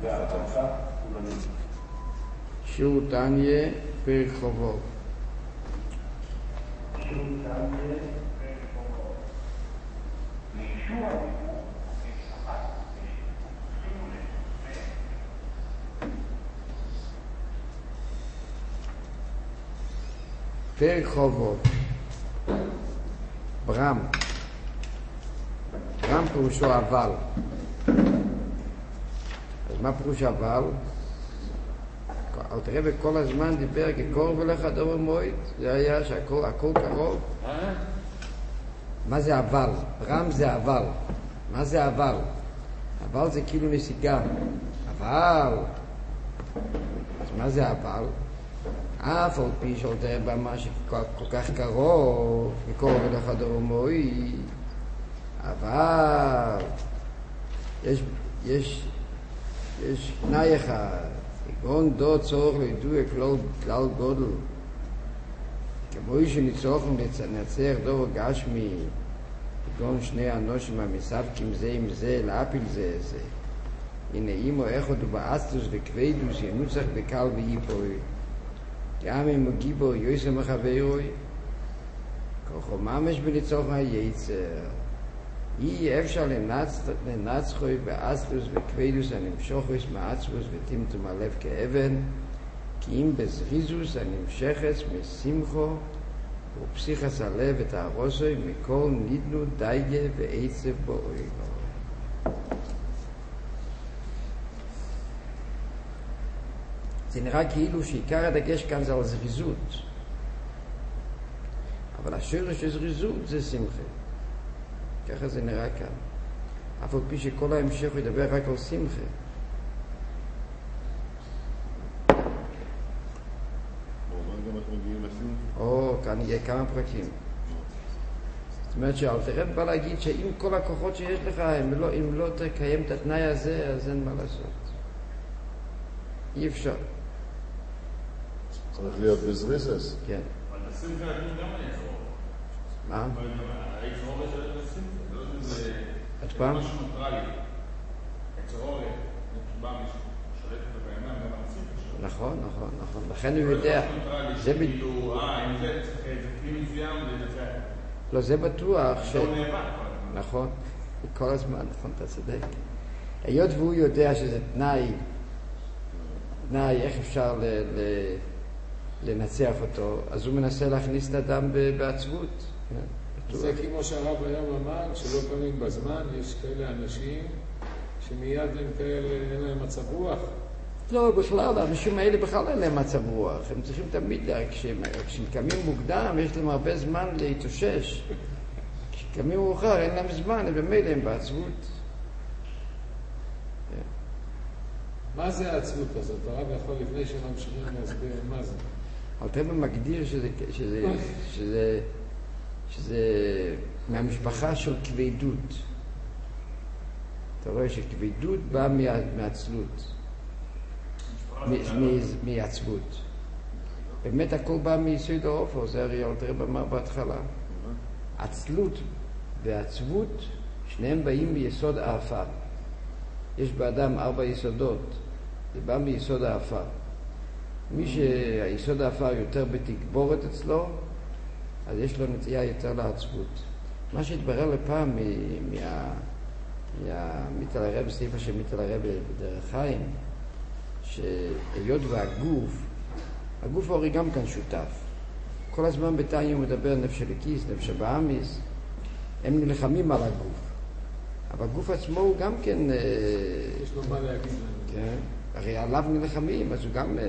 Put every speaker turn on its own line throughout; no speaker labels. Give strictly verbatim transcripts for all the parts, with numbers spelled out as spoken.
שיעור תניא פרק חובות.
שיעור תניא פרק חובות. לישוע
פרק חובות. ברם. ברם פירושו אבל. אז מה פירוש אבל? אל תראה בכל הזמן דיבר כקרוב אליך דור מועד. זה היה שהכל הכל קרוב. מה זה אבל? ברם זה אבל. מה זה אבל? אבל זה כאילו נסיגה. אבל. אז מה זה אבל? אף על פי שאל תראה במה שכל כך קרוב כקרוב אליך דור מועד. אבל יש יש יש תנאי אחד, כגון דו צורך לידוע כלל, כלל גודל, כמו שניצורך לנצח דור גשמי, כגון שני אנושים המספקים זה עם זה, להפיל זה זה. הנה אימו אחד ובאסטוס וכבדוס ינוצח בקל ואיפוי, גם אם הוא גיבור יויסר מחברוי, כוחו ממש בניצורך היצר. אי אפשר לנצחוי באסטוס וכבדוס הנמשוכוס מעצבוס וטמטום הלב כאבן, כי אם בזריזוס הנמשכת משמחו ופסיכס הלב ותהרוסוי מכל נידנו דייגה ועצב בואי. זה נראה כאילו שעיקר הדגש כאן זה על זריזות, אבל השורש של זריזות זה שמחה. ככה זה נראה כאן. אף על פי שכל ההמשך הוא ידבר רק על שמחה. או, כאן יהיה כמה פרקים. זאת אומרת שאלתר רב בא להגיד שאם כל הכוחות שיש לך, אם לא, אם לא תקיים את התנאי הזה, אז אין מה לעשות. אי אפשר.
צריך להיות בזריזס.
כן.
אבל השמחה נתנו גם היצרור.
מה?
היצרור יש עליו השמחה.
עוד פעם?
זה משהו נוטרלי. היצרור בא משלט ובאמת גם הנשיא.
נכון, נכון, נכון. לכן הוא יודע. זה
כאילו, אה, אם זה כלי מסוים, זה נצח.
לא, זה בטוח ש...
זה לא נאבק.
נכון. כל הזמן, נכון, אתה צודק. היות והוא יודע שזה תנאי, תנאי, איך אפשר ל... ל... לנצח אותו, אז הוא מנסה להכניס את האדם בעצבות.
זה כמו שהרב היום אמר, שלא פעמים בזמן יש כאלה אנשים שמיד הם כאלה, אין להם מצב רוח.
לא, בכלל, האנשים האלה בכלל אין להם מצב רוח. הם צריכים תמיד, כשהם, כשהם קמים מוקדם, יש להם הרבה זמן להתאושש. כשקמים מאוחר, אין להם זמן, הם במילא הם בעצבות.
מה זה העצבות הזאת? הרב יכול לפני שממשיכים להסביר מה זה.
אבל תראה מגדיר שזה, שזה, שזה, שזה מהמשפחה של כבדות. אתה רואה שכבדות באה מעצלות, מעצבות. באמת הכל בא מיסוד האופו, זה הרי אלתר רב אמר בהתחלה. עצלות ועצבות, שניהם באים מיסוד האפר. יש באדם ארבע יסודות, זה בא מיסוד האפר. מי שהיסוד האפר יותר בתגבורת אצלו, אז יש לו נטייה יותר לעצבות. מה שהתברר לפעם מהמיטל הרב, סעיפה של מיטל הרב בדרך חיים, שהיות והגוף, הגוף הורי גם כאן שותף. כל הזמן בתניא הוא מדבר נפש אלוקיס, נפש הבאמיס, הם נלחמים על הגוף. אבל הגוף עצמו הוא גם כן...
יש לו מה להגיד לנו.
כן, הרי עליו נלחמים, אז הוא גם...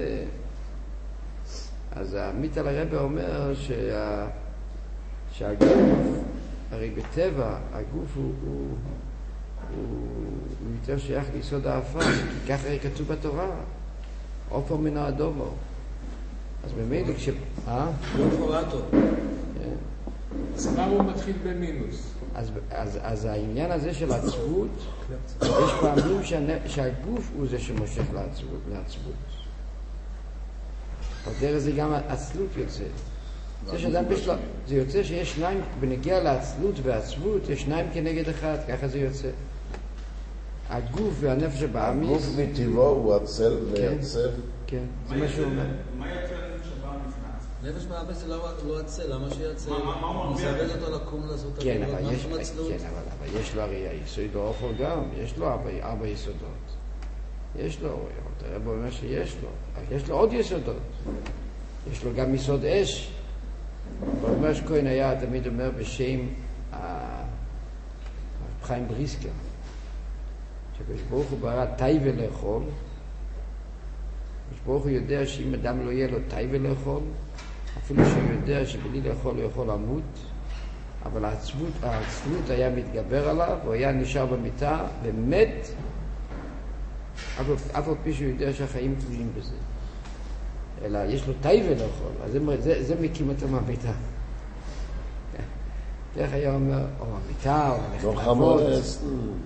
אז המיטל הרב אומר שה... שהגוף, הרי בטבע, הגוף הוא, הוא, הוא, הוא יותר שייך ליסוד האפר, כי ככה הרי כתוב בתורה, עופר מן האדומו. אז במילא כש... אה?
לא קוראטו.
כן.
אז מה הוא מתחיל במינוס?
אז, אז, אז העניין הזה של עצבות, יש פעמים שהגוף הוא זה שמושך לעצבות. לעצבות. בדרך זה גם עצלות יוצא. זה, שאדם בשל... זה יוצא שיש שניים, בנגיע לעצלות ועצבות, יש שניים כנגד אחד, ככה זה יוצא. הגוף והנפש הבאמיס...
הגוף מטבעו הוא עצל ויוצר.
כן, זה מה שהוא אומר.
מה יוצא הנפש הבאמיס?
נפש באמיס זה לא עצל, למה שיעצל?
מה הוא מרוויח?
מסבד אותו לקום לעשות את
כן,
הגבולות,
אבל יש,
מה מצלות?
כן, אבל, אבל יש לו הרי היסוד האופל גם, יש לו ארבע, ארבע יסודות. יש לו, הרב אומר שיש לו, יש לו עוד יסודות. יש לו גם יסוד אש. הוא אומר שכהן היה תמיד אומר בשם חיים בריסקר, שקדוש ברוך הוא ברא טייבה לאכול. קדוש ברוך הוא יודע שאם אדם לא יהיה לו טייבה לאכול, אפילו שהוא יודע שבלי לאכול הוא יכול למות, אבל העצבות, העצבות היה מתגבר עליו, הוא היה נשאר במיטה ומת, אף על פי שהוא יודע שהחיים תלויים בזה. אלא יש לו טייבה לאכול, אז זה, זה, זה מקים אותו מהמיטה. איך היה אומר, או המיטה, או הלכת לעבוד.
לא חמורס.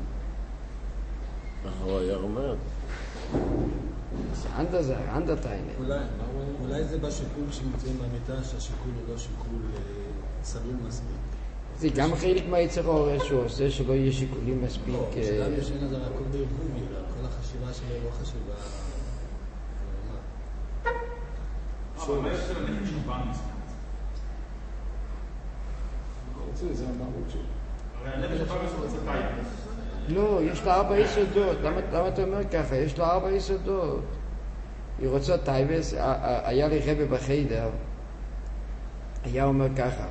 איך הוא היה אומר?
זה אנדר זה, אנדר טיינה.
אולי זה בשיקול כשנמצאים במיטה, שהשיקול הוא לא שיקול סלול מספיק.
זה גם חלק מהיצר האורש שהוא עושה שלא יהיה שיקולים מספיק.
לא, שגם יש אין לזה הכל בארגון, כל החשיבה שלו לא חשיבה.
אבל מה יוצא לנפש הבאמיס?
זה המהות שלו.
הרי הנפש הבאמיס הוא רוצה טייבה.
לא, יש לה ארבע יסודות. למה, למה אתה אומר ככה? יש לה ארבע יסודות. היא רוצה טייבס. היה לי רבי בחדר, היה אומר ככה,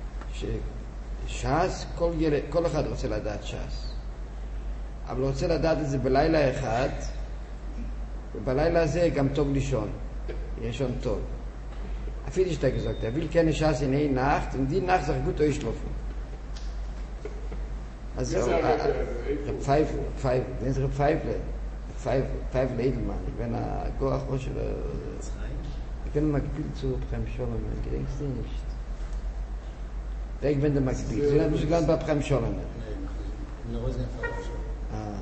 שש"ס, כל, ילד, כל אחד רוצה לדעת ש"ס. אבל הוא רוצה לדעת את זה בלילה אחד, ובלילה הזה גם טוב לישון. לישון טוב. אפילו שאתה gesagt, er will keine Chance in eine Nacht, und die Nacht sagt gut durchschlafen. Also, Pfeif, Pfeif, wenn es Pfeifle, Pfeif, Pfeifle Edelmann, ich bin ein Goach, was ich, ich bin mal gespielt zu Prem Sholem, ich denke es nicht. Ich bin da mal gespielt, ich bin sogar bei Prem Sholem. Ah.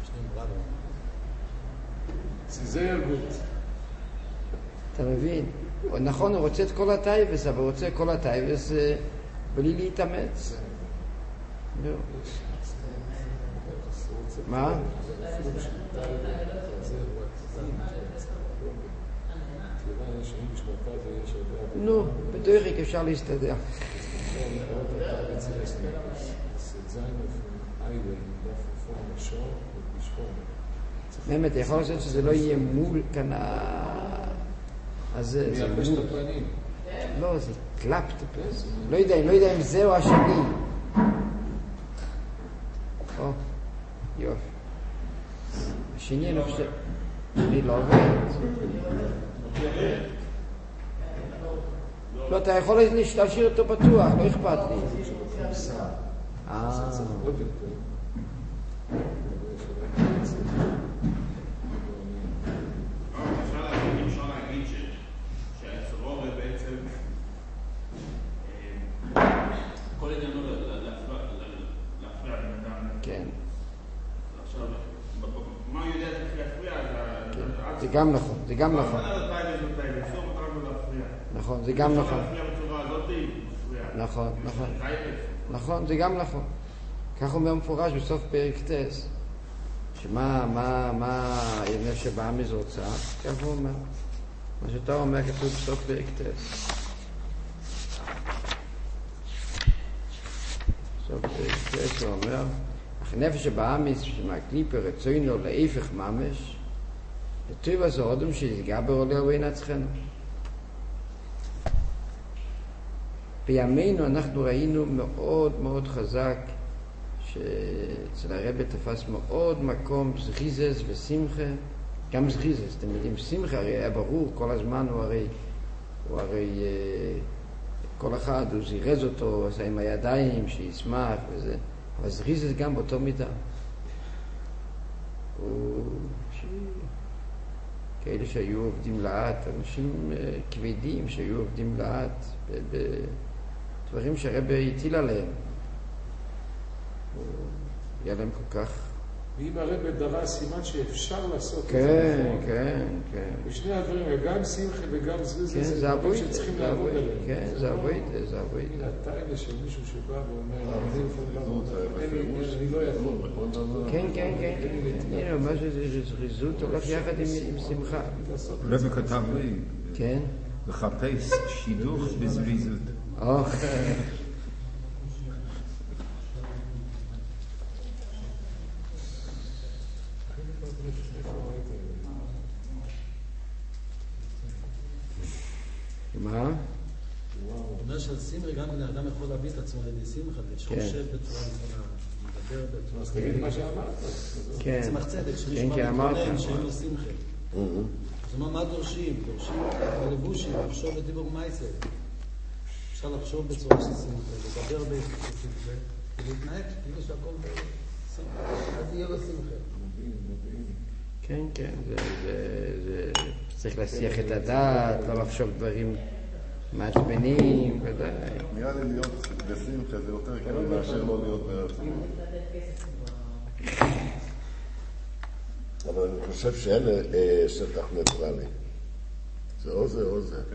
זה sehr gut.
אתה מבין? נכון, הוא רוצה את כל הטייבס, אבל הוא רוצה כל הטייבס בלי להתאמץ. מה? נו, בדויריק אפשר להסתדר. באמת, יכול לעשות שזה לא יהיה מול כאן אז זה מול. לא, זה קלפט. לא יודע, לא יודע אם זה או השני. או, יופי. השני אני חושב, אני לא עובד. לא, אתה יכול להשאיר אותו פתוח, לא אכפת לי. אה. זה גם נכון, זה גם נכון. נכון, זה גם נכון. נכון, נכון. נכון, זה גם נכון. כך אומר מפורש בסוף פרק טס. שמה, מה, מה הנפש הבאמיס רוצה? כך הוא אומר. מה שאתה אומר כתוב בסוף פרק טס. בסוף פרק טס הוא אומר, אך הנפש הבאמיס שמהקליפה רצוינו להפך ממש, לטוב הזה אודם שיסגבר עולה וינצחנו. בימינו אנחנו ראינו מאוד מאוד חזק שאצל הרבי תפס מאוד מקום זריזס ושמחה, גם זריזס, אתם יודעים, שמחה הרי היה ברור, כל הזמן הוא הרי, הוא הרי כל אחד, הוא זירז אותו, עשה עם הידיים, שישמח וזה, אבל זריזס גם באותו מידה. הוא... כאלה שהיו עובדים לאט, אנשים כבדים שהיו עובדים לאט, בדברים שהרבי הטיל עליהם. היה להם כל כך
ואם הרב דרס סימן שאפשר לעשות את זה
כן,
נכון.
כן, כן.
ושני הדברים, גם שמחה וגם זריזה,
כן,
זה
זה
דברים
אבוידה,
שצריכים
זה
לעבוד
אבוידה,
עליהם.
כן, זה אבוידה, זה
הנה
אבוידה.
הטיילה של מישהו שבא ואומר, אני לא יכול,
כן, כן, כן, כן. הנה, מה שזה זריזות הולך יחד עם שמחה.
רבי כתב לי,
כן?
לחפש שידוך בזריזות.
או. מה?
הוא אומר שעל שמחה גם בן אדם יכול להביא את עצמו לידי שמחה, ושחושב בצורה נכונה, מדבר בצורה...
אז תגיד מה שאמרת.
כן.
צמח צדק,
כן,
שמישהו
כן, אמרת.
מתכונן, שאין לו שמחה. אז מה, מה דורשים? דורשים בלבושים, לחשוב בדיבור מייסר. אפשר לחשוב בצורה של שמחה, לדבר בשמחה, ולהתנהג, כאילו שהכל בשמחה. אז יהיה לו שמחה.
כן, כן, זה, זה, זה צריך להסיח את הדעת, לא לחשוב דברים מעצבנים, ודאי.
נראה לי להיות בשמחה זה יותר קל מאשר לא להיות בעצמו. אבל אני חושב שאין שטח ניטרלי. זה או זה או זה.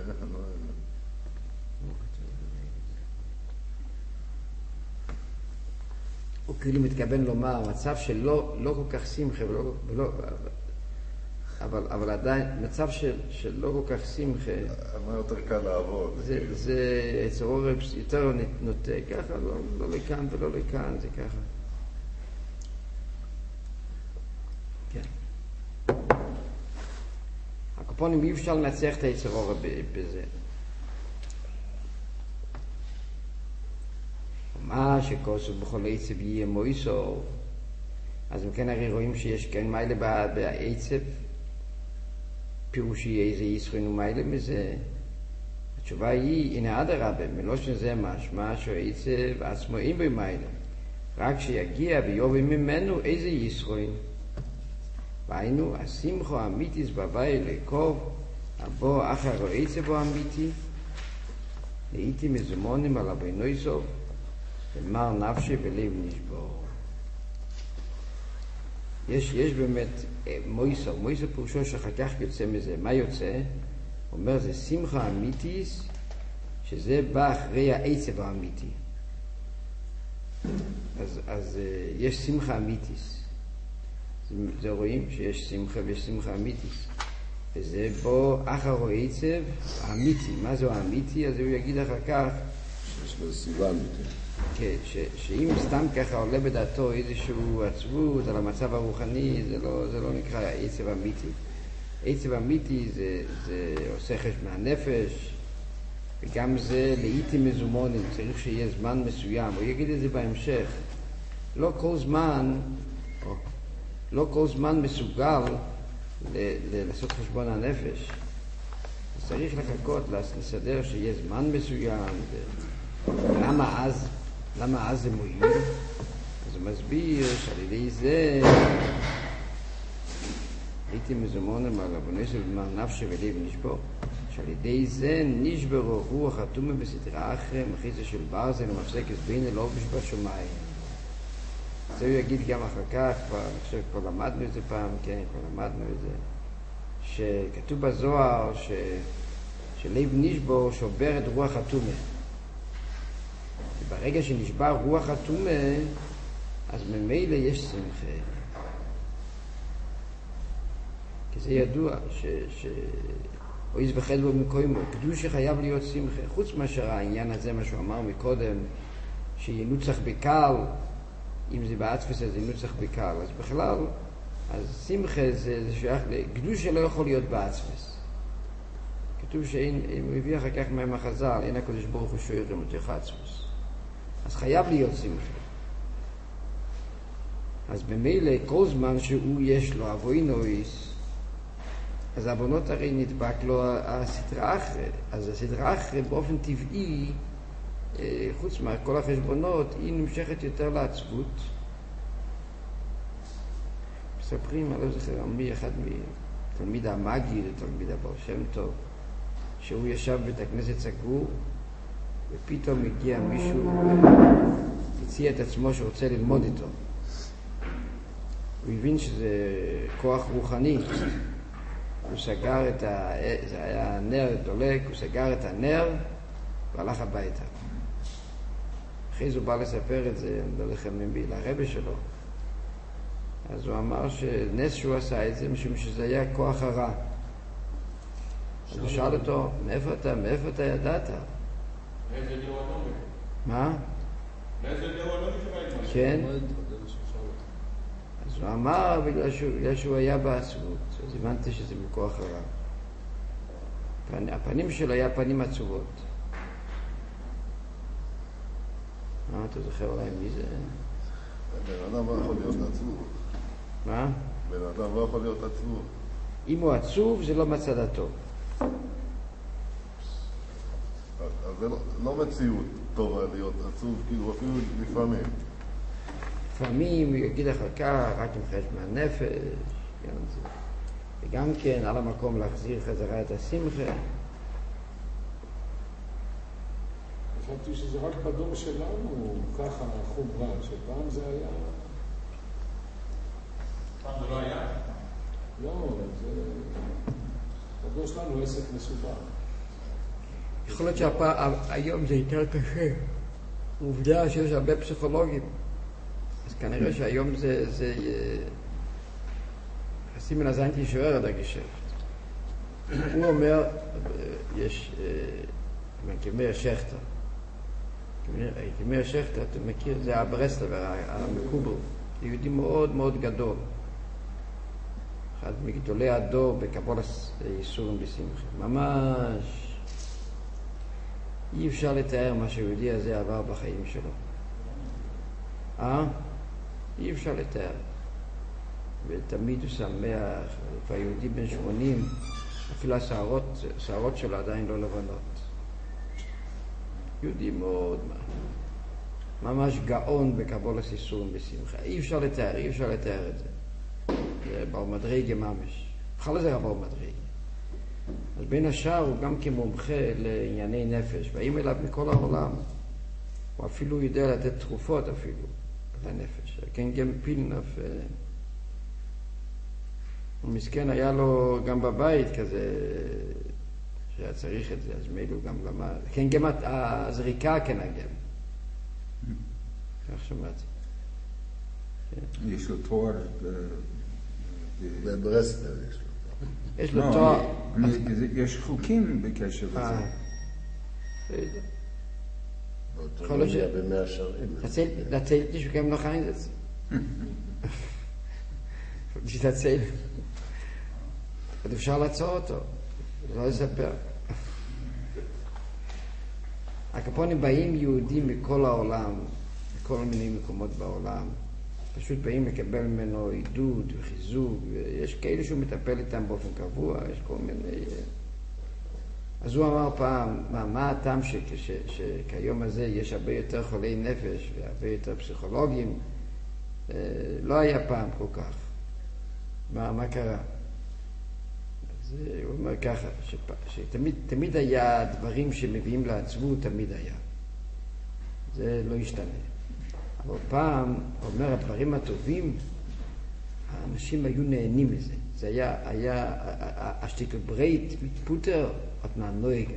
הוא כאילו מתכוון לומר, מצב שלא לא כל כך שמחה, ולא, ולא, אבל, אבל עדיין, מצב של, של לא כל כך שמחה,
מה יותר קל לעבוד?
זה, זה אצל אורב יותר נוטה, ככה, לא, לא לכאן ולא לכאן, זה ככה. כן. הקופונים אי אפשר לנצח את היצר אורב בזה. מה שכוסו בכל עצב יהיה מויסו, אז אם כן הרי רואים שיש כן מיילה בעצב, פירושי איזה ישכון ומיילה מזה. התשובה היא, הנה עד הרבה, מלושן זה משמע שהעצב עצמו אין בו מיילה, רק שיגיע ויובי ממנו איזה ישכון. והיינו, השמחו האמיתיס בבית לקוב, הבוא אחר העצב האמיתי, הייתי מזומונים על הבינוי סוף, ומר נפשי ולב נשבור. יש, יש באמת מויסו, מויסו פירושו שאחר כך יוצא מזה. מה יוצא? אומר זה שמחה אמיתיס, שזה בא אחרי העצב האמיתי. אז, אז יש שמחה אמיתיס. זה, זה רואים שיש שמחה ויש שמחה אמיתיס. וזה בו אחר העצב האמיתי. מה זה האמיתי? אז הוא יגיד אחר כך
שיש לו סיבה אמיתית.
כן, ש, שאם סתם ככה עולה בדעתו איזשהו עצבות על המצב הרוחני, זה לא, זה לא נקרא עצב אמיתי. עצב אמיתי זה, זה עושה חשבון הנפש, וגם זה לעיתים מזומונים, צריך שיהיה זמן מסוים. הוא יגיד את זה בהמשך. לא כל זמן, או, לא כל זמן מסוגל ל, ל, לעשות חשבון הנפש. אז צריך לחכות, לסדר שיהיה זמן מסוים. למה אז, למה אז זה מועיל? אז הוא מסביר שעל ידי זה הייתי מזומונים על אבוני של במה נפשי ולב נשבור, שעל ידי זה נשברו רוח התומה בסדרה אחרי מחיצה של ברזל ומפסקת בינה לא בשבע שמיים. זה הוא יגיד גם אחר כך, כבר, אני חושב כבר למדנו את זה פעם, כן, כבר למדנו את זה, שכתוב בזוהר ש, שלב נשבור שובר את רוח התומה. ברגע שנשבר רוח התומה, אז ממילא יש שמחה. כי זה ידוע ש... ש... אויז וחד בו מקוימו, קדוש חייב להיות שמחה. חוץ מאשר העניין הזה, מה שהוא אמר מקודם, שינוצח בקל, אם זה בעצפס אז ינוצח בקל, אז בכלל, אז שמחה זה, זה שייך לקדוש שלא יכול להיות בעצפס. כתוב שאין, הוא מביא אחר כך מהמחז"ל, אין הקדוש ברוך הוא שוערם לתוך עצמוס. אז חייב להיות שמחה. אז במילא כל זמן שהוא יש לו אבוינויס, אז האבונות הרי נדבק לו הסדרה אחרי. אז הסדרה אחרי באופן טבעי, חוץ מכל החשבונות, היא נמשכת יותר לעצבות. מספרים, אני לא זוכר, מי אחד מתלמיד המגיד, תלמיד הבר שם טוב, שהוא ישב בית הכנסת סגור, ופתאום הגיע מישהו והציע את עצמו שרוצה ללמוד איתו. הוא הבין שזה כוח רוחני. הוא סגר את ה... זה היה נר דולק, הוא סגר את הנר והלך הביתה. אחרי זה הוא בא לספר את זה, לא לחמם לרבי שלו. אז הוא אמר שנס שהוא עשה את זה משום שזה היה כוח הרע. אז הוא שאל אותו, מאיפה אתה, מאיפה אתה ידעת?
מאיזה ליאור הנומי?
מה?
מאיזה ליאור הנומי שבאים?
כן. אז הוא אמר בגלל שהוא, בגלל שהוא היה בעצבות, אז הבנתי שזה מכוח הרע. הפנים, הפנים שלו היה פנים עצובות. מה, אתה זוכר אולי מי זה?
בן אדם לא יכול להיות עצוב.
מה?
בן אדם לא יכול להיות עצוב.
אם הוא עצוב זה לא מצד הטוב.
אז זה לא, לא מציאות טובה להיות עצוב, כאילו אפילו לפעמים.
לפעמים הוא יגיד אחר כך, רק עם חשבון נפש, וגם כן על המקום להחזיר חזרה את השמחה.
חשבתי שזה רק בדור שלנו, ככה חומרה, שפעם זה היה...
פעם זה לא היה?
לא, זה... בדור שלנו עסק מסובך.
יכול להיות שהיום זה יותר קשה. עובדה שיש הרבה פסיכולוגים. אז כנראה שהיום זה... זה חסים מן הזין תישאר עד הגשפט. הוא אומר, יש... כמאיר שכטר. כמאיר שכטר, אתה מכיר, זה הברסלבר, המקובל. יהודי מאוד מאוד גדול. אחד מגדולי הדור בקבולת ייסורים בשמחה. ממש... אי אפשר לתאר מה שהיהודי הזה עבר בחיים שלו. אה? אי אפשר לתאר. ותמיד הוא שמח, והיהודי בן שמונים, אפילו השערות, השערות שלו עדיין לא לבנות. יהודי מאוד, ממש גאון בקבולת ייסורים בשמחה. אי אפשר לתאר, אי אפשר לתאר את זה. זה בר מדרגה ממש. בכלל זה בר מדרגה. אז בין השאר הוא גם כמומחה לענייני נפש, באים אליו מכל העולם. הוא אפילו יודע לתת תרופות אפילו לנפש. כן, גם פילנף, הוא מסכן, היה לו גם בבית כזה, שהיה צריך את זה, אז מילא גם למד. כן, גם הזריקה כנגן. כך שמעתי.
יש לו תואר
בברסלר יש לו.
יש לו תואר.
יש חוקים בקשר לזה.
יכול להיות ש...
במאה שערים.
להציל אותי שוקם לא חיים את זה. שתציל. עוד אפשר לעצור אותו. לא לספר. הקפונים באים יהודים מכל העולם, מכל מיני מקומות בעולם. פשוט באים לקבל ממנו עידוד וחיזוק, ויש כאלה שהוא מטפל איתם באופן קבוע, יש כל מיני... אז הוא אמר פעם, מה, מה הטעם שכש, שכיום הזה יש הרבה יותר חולי נפש והרבה יותר פסיכולוגים? לא היה פעם כל כך. מה, מה קרה? אז הוא אומר ככה, שפ, שתמיד תמיד היה דברים שמביאים לעצבות, תמיד היה. זה לא ישתנה. אבל פעם, אומר, הדברים הטובים, האנשים היו נהנים מזה. זה היה, היה, השטיקל ברייט מתפוטר, עוד מהנויגת.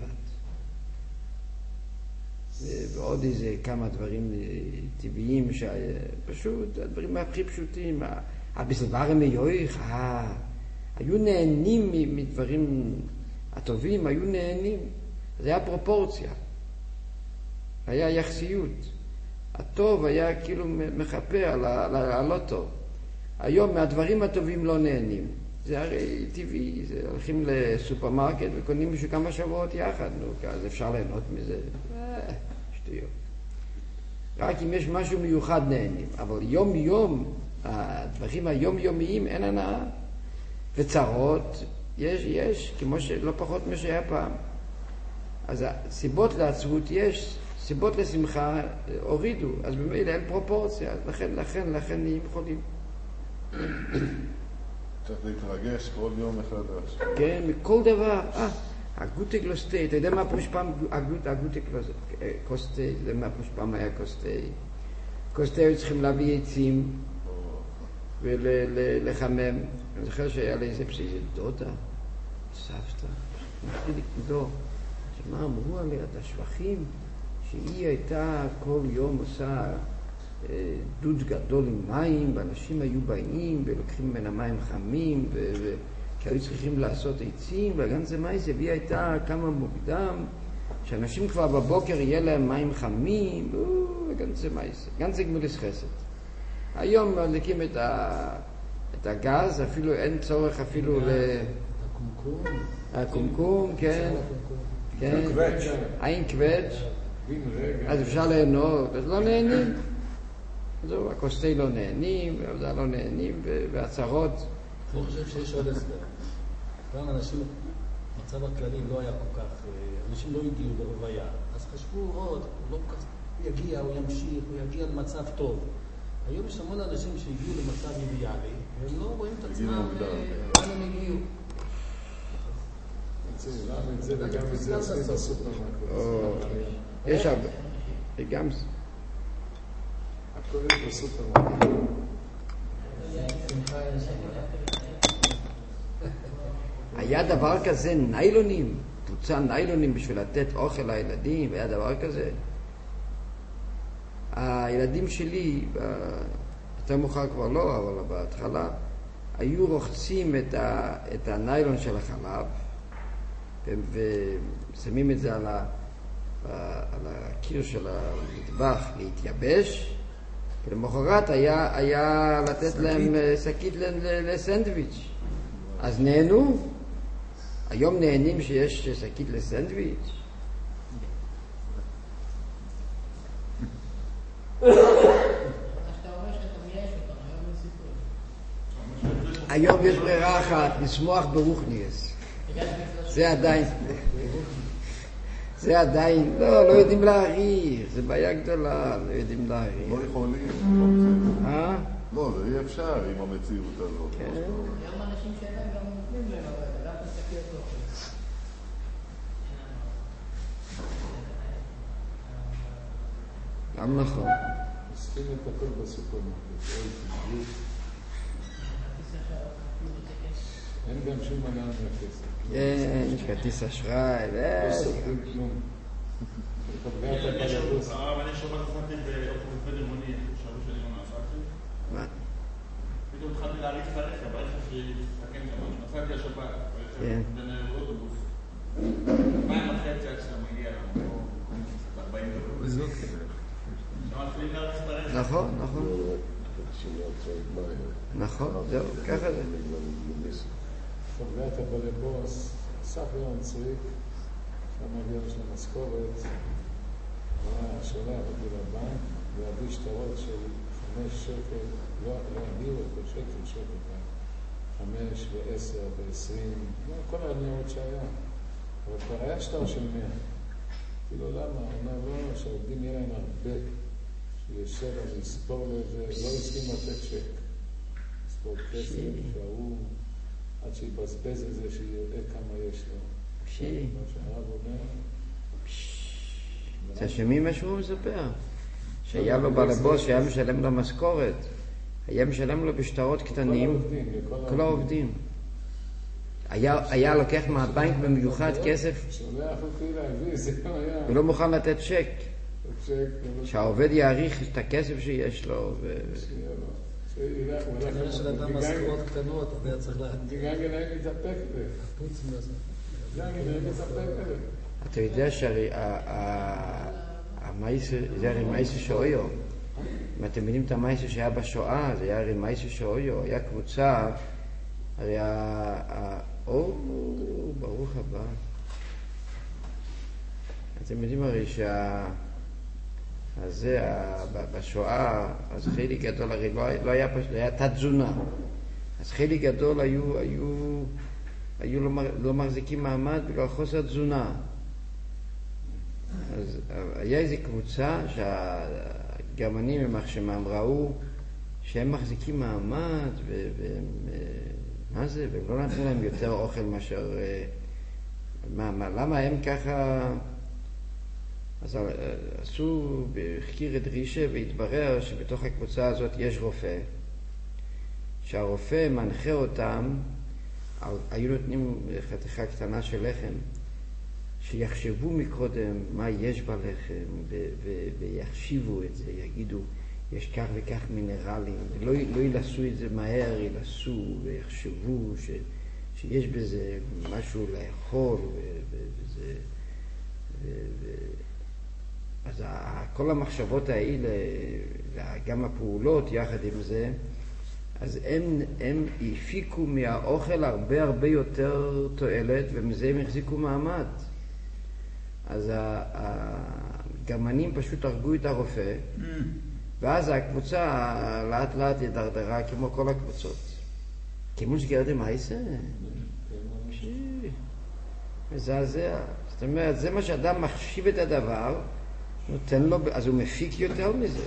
ועוד איזה כמה דברים טבעיים, פשוט, הדברים הכי פשוטים, הבסלברים מיועיך, היו נהנים מדברים הטובים, היו נהנים. זה היה פרופורציה. היה יחסיות. הטוב היה כאילו מחפה על הלא טוב. היום מהדברים הטובים לא נהנים. זה הרי טבעי, זה הולכים לסופרמרקט וקונים בשביל כמה שבועות יחד, נו, אז אפשר ליהנות מזה. אה, שטויות. רק אם יש משהו מיוחד נהנים, אבל יום יום, הדברים היומיומיים אין הנאה. וצרות יש, יש, כמו שלא פחות מה שהיה פעם. אז הסיבות לעצבות יש, סיבות לשמחה הורידו, אז במילא אין פרופורציה, לכן, לכן, לכן נהיים חולים.
צריך להתרגש כל יום מחדש.
כן, מכל דבר. אה, הגוטה גלוסטי, אתה יודע מה פירוש פעם הגוטה קוסטי, אתה יודע מה פירוש פעם היה קוסטי? קוסטי היו צריכים להביא עצים, ולחמם. אני זוכר שהיה לי איזה פסיק, דודה, סבתא, נתחיל לקדו. שמה אמרו עליה את השבחים, שהיא הייתה כל יום עושה דוד גדול עם מים, ואנשים היו באים ולוקחים ממנה מים חמים, כי היו צריכים לעשות עצים, וגם זה מייס, והיא הייתה כמה מוקדם, שאנשים כבר בבוקר יהיה להם מים חמים, וגם זה מייס, גם זה גמולס חסד. היום מדליקים את, ה... את הגז, אפילו אין צורך אפילו ל...
הקומקום.
הקומקום, כן. כן. אין קווץ'. אז אפשר ליהנות, אז לא נהנים. זהו, הכוסטי לא נהנים, והעבודה לא נהנים, והצהרות.
אני חושב שיש עוד הסבר. גם אנשים, מצב הכללי לא היה כל כך, אנשים לא הגיעו לרוויה. אז חשבו, עוד, הוא לא כל כך יגיע, הוא ימשיך, הוא יגיע למצב טוב. היום יש המון אנשים שהגיעו למצב אידיאלי, והם לא רואים את עצמם, לאן הם הגיעו.
למה את זה וגם את זה עושים בסופרמרקט.
יש הרבה, וגם...
הכל יש בסופרמרקט.
היה דבר כזה ניילונים, קבוצה ניילונים בשביל לתת אוכל לילדים, היה דבר כזה. הילדים שלי, יותר מאוחר כבר לא, אבל בהתחלה, היו רוחצים את, ה, את הניילון של החלב, ושמים את זה על, ה, על הקיר של המטבח להתייבש, ולמחרת היה, היה לתת להם שקית לסנדוויץ'. אז נהנו. היום נהנים שיש שקית לסנדוויץ'. היום יש ברירה אחת, לשמוח ברוחניאס. זה עדיין, זה עדיין, לא, לא יודעים להעריך, זה בעיה גדולה, לא יודעים להעריך.
לא יכולים,
אה?
לא, זה אי אפשר עם המציאות הזאת.
כן.
גם אנשים שאלה גם נותנים להם, אבל גם תסתכל טוב.
גם נכון.
עושים את הכל בסופרמרקט, אוי תשבו. אין גם שום מנהל מהכסף.
כן, יש כרטיס אשראי,
לא סופרים כלום.
אני שומעת נסעתי באוטובוס בין-עירוני, שלוש שנים לא נסעתי.
מה?
פתאום התחלתי להריץ את הרכב, הרכב שהסתכן שם, נסעתי השבת, בין אוטובוס. מים וחצי עד שאתה מגיע למקום, ארבעים דקות. מתחילים להריץ את הרכב.
נכון, נכון. נכון, זהו, ככה זה.
חבלת הבלבוס, אסף יום צריק, שם הגיע של המשכורת, היה שולח אותי לבנק, להביא שטרות של חמש שקל, לא הביאו אותו שקל, שקל, חמש ועשר ועשרים, כל הניירות שהיה. אבל כבר היה שטר של מאה. כאילו למה? הוא אומר לא, שהעובדים יהיה להם הרבה, שישב על לספור לזה, לא הסכים לתת צ'ק. לספור כסף, שההוא... עד שיבזבז את זה, שיראה כמה יש לו.
פשי.
מה שהרב אומר...
זה שמי מה שהוא מספר? שהיה לו בלבוס, שהיה משלם לו משכורת. היה משלם לו בשטרות קטנים. כל העובדים. היה לוקח מהבנק במיוחד כסף.
שולח אותי להביא, זה לא היה.
הוא לא מוכן לתת צ'ק. שהעובד יעריך את הכסף שיש לו.
כנראה שלאדם משכורות קטנות, אתה צריך לה...
גגן גנאים מתאפק זה.
חוץ מזה.
גגן גנאים מתאפק זה.
אתה יודע שהרי זה הרי מייסה שאויו. אם אתם יודעים את המייסה שהיה בשואה, זה היה הרי מייסה שאויו. היה קבוצה, הרי ה... או, ברוך הבא. אתם יודעים הרי שה... אז זה, בשואה, אז חלק גדול, הרי לא היה פשוט, היה תת תזונה. אז חלק גדול היו, היו, היו לא, לא מחזיקים מעמד בגלל חוסר תזונה. אז היה איזו קבוצה שהגרמנים הם מחשמם ראו שהם מחזיקים מעמד, והם, מה זה? והם לא נתנו להם יותר אוכל מאשר, מה, מה, למה הם ככה... אז עשו בחקיר את רישה והתברר שבתוך הקבוצה הזאת יש רופא שהרופא מנחה אותם, היו נותנים חתיכה קטנה של לחם, שיחשבו מקודם מה יש בלחם ו- ו- ויחשיבו את זה, יגידו יש כך וכך מינרלים, לא, לא ילעשו את זה מהר, ילעשו ויחשבו ש, שיש בזה משהו לאכול ו- ו- וזה ו- ו- אז כל המחשבות האלה וגם הפעולות יחד עם זה, אז הם, הם הפיקו מהאוכל הרבה הרבה יותר תועלת ומזה הם החזיקו מעמד. אז הגרמנים פשוט הרגו את הרופא, ואז הקבוצה לאט לאט ידרדרה כמו כל הקבוצות. כמו שגרתם הייסה? מזעזע. זאת אומרת, זה מה שאדם מחשיב את הדבר, נותן לו, אז הוא מפיק יותר מזה.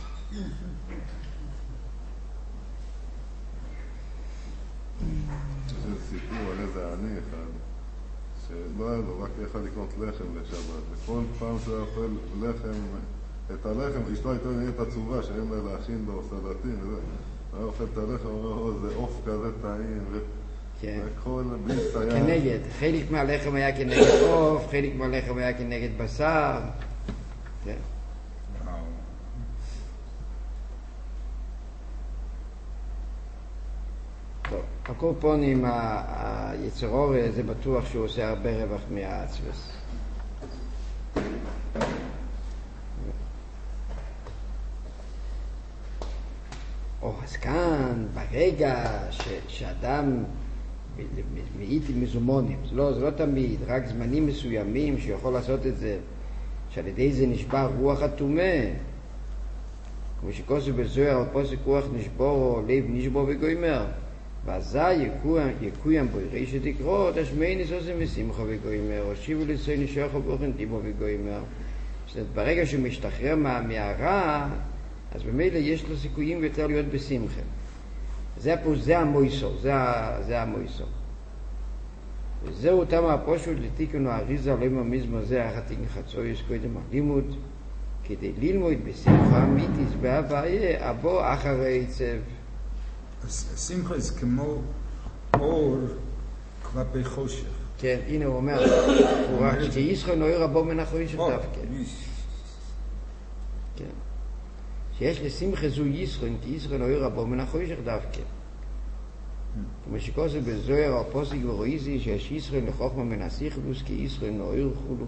יש סיפור על איזה עני אחד, שלא היה לו, רק יכול לקנות לחם לשבת, וכל פעם שהוא אוכל לחם, את הלחם, אשתו הייתה נהיית עצובה שאין לה להכין לו סלטים וזה. הוא היה אוכל את הלחם, הוא אומר, זה עוף כזה טעים, וכל בלי סייע.
כנגד, חלק מהלחם היה כנגד עוף, חלק מהלחם היה כנגד בשר. כן. טוב, הקורפונים, היצרור, זה בטוח שהוא עושה הרבה רווח מהעצבס. או, אז כאן, ברגע ש, שאדם מעיט עם מזומונים, זה לא, זה לא תמיד, רק זמנים מסוימים שיכול לעשות את זה, שעל ידי זה נשבר רוח התומה, כמו שכוסו בזוהר, פוסק רוח נשבור, לב נשבור וגוימר, ואזי יקוים בו רישת יקרות, השמייניס עושים ושמחו וגוימר, הושיבו לצוי נשוחו באופן טיבו וגוימר. זאת אומרת, ברגע שהוא משתחרר מה, מהרע, אז במילא יש לו סיכויים יותר להיות בשמחה. זה, זה המויסו, זה, זה המויסו. וזהו אותם הפושט לתיקנו האריזה עליהם המזמור זה החתיק חצויס קודם הלימוד, כדי ללמוד בשמחה אמיתית בהוויה, אבוא אחרי עצב.
שמחה זה כמו אור כלפי חושך.
כן, הנה הוא אומר, הוא רק שישכון אור אבוא מן החושך דווקא. כן. שיש לשמחה זו ישכון, כי ישכון אור אבוא מן החושך דווקא. כמו שכוסו בזוהר הפוסק ורויזי שיש ישכון לחוכמה מן הסיכלוס כי ישכון אור חולו.